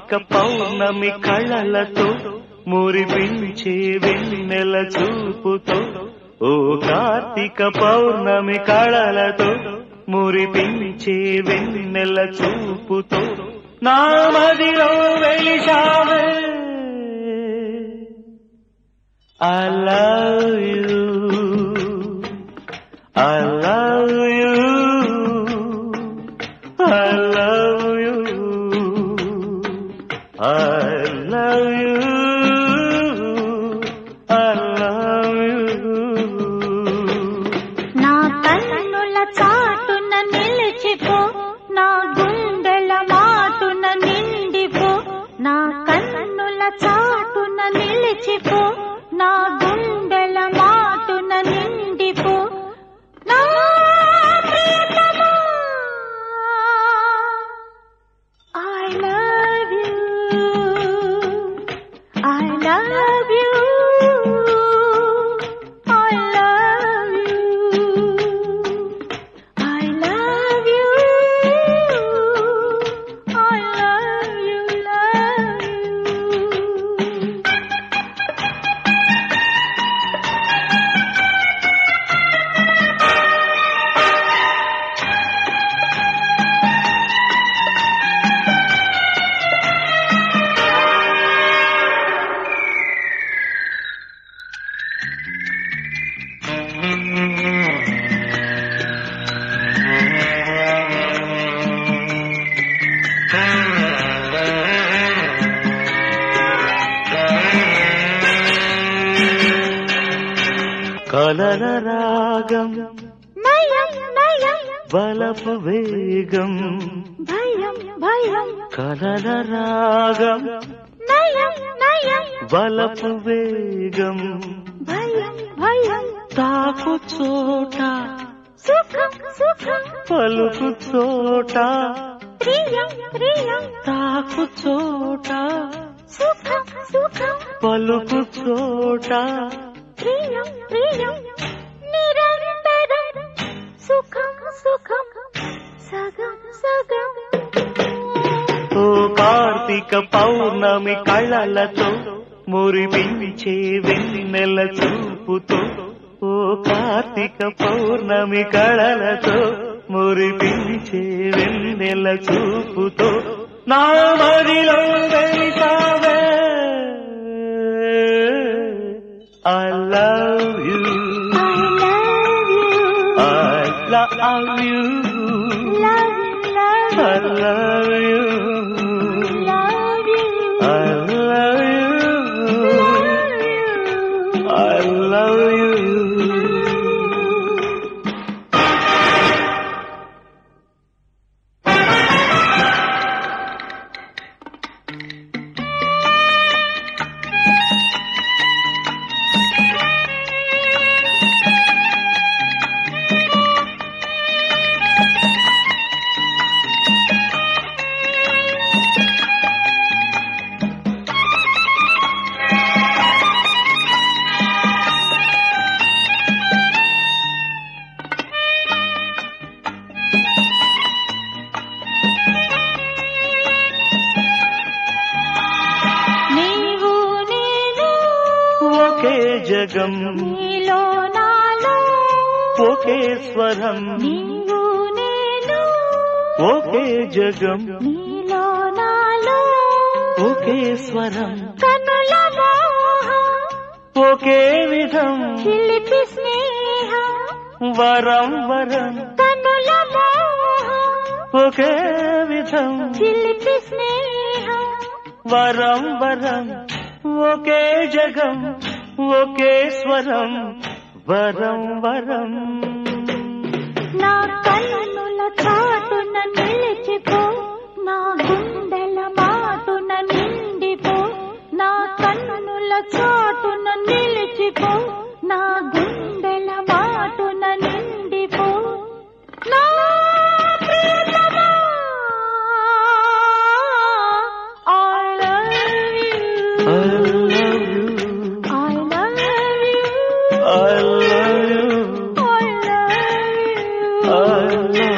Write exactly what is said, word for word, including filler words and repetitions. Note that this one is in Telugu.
కార్తీక పౌర్ణమి కళలతో మురిపించే వెన్నెల చూపుతో ఓ కార్తీక పౌర్ణమి కళలతో మురిపించే వెన్నెల చూపుతో నా మదిలో వెలిశావే I love you I love you I love you I love you I love you నా కన్నుల చాటున నిలిచిపో నా గుండెల మాటున నిండిపో నా కన్నుల చాటున నిలిచిపో నా గుండెల మాటున నిండిపో నా ప్రియతమా I love you I love you I love you I love you I love you love you కలల రాగం నయం నయం బలపు వేగం భయం భయం కలల రాగం నయం నయం బలపు వేగం భయం భయం తాకు చోట సుఖం సుఖం పలుకు చోట ప్రియం ప్రియం తాకు చోట సుఖం సుఖం పలుకు చోట ప్రియం ప్రియం నిరంతరం సుఖం సుఖం సగం సగం ఓ కార్తీక పౌర్ణమి కళలతో మురిపించే వెన్నెల చూపుతో ఓ కార్తీక పౌర్ణమి కళలతో మురిపించే వెన్నెల చూపుతో నా మదిలో వెలిశావే I love you I love you I love you love you I love you love you I love you I love you నీవు నేను ఒకే జగం నీలో నాలో ఒకే స్వరం నీవు నేను ఒకే జగం నీలో నాలో ఒకే స్వరం కనుల మోహం ఒకే విధం చిలిపి స్నేహం వరం వరం కనుల మోహం ఒకే విధం చిలిపి స్నేహం వరం వరం ఒకే జగం ఒకే స్వరం వరం వరం నా కన్నుల చాటున నిలిచిపో నా గుండెల మాటున నిండిపో నా కన్నుల చాటున నిలిచిపో నా గుండెల మాటున నిండిపో నా ప్రియతమా I love you I love you I love you I love you I love you I love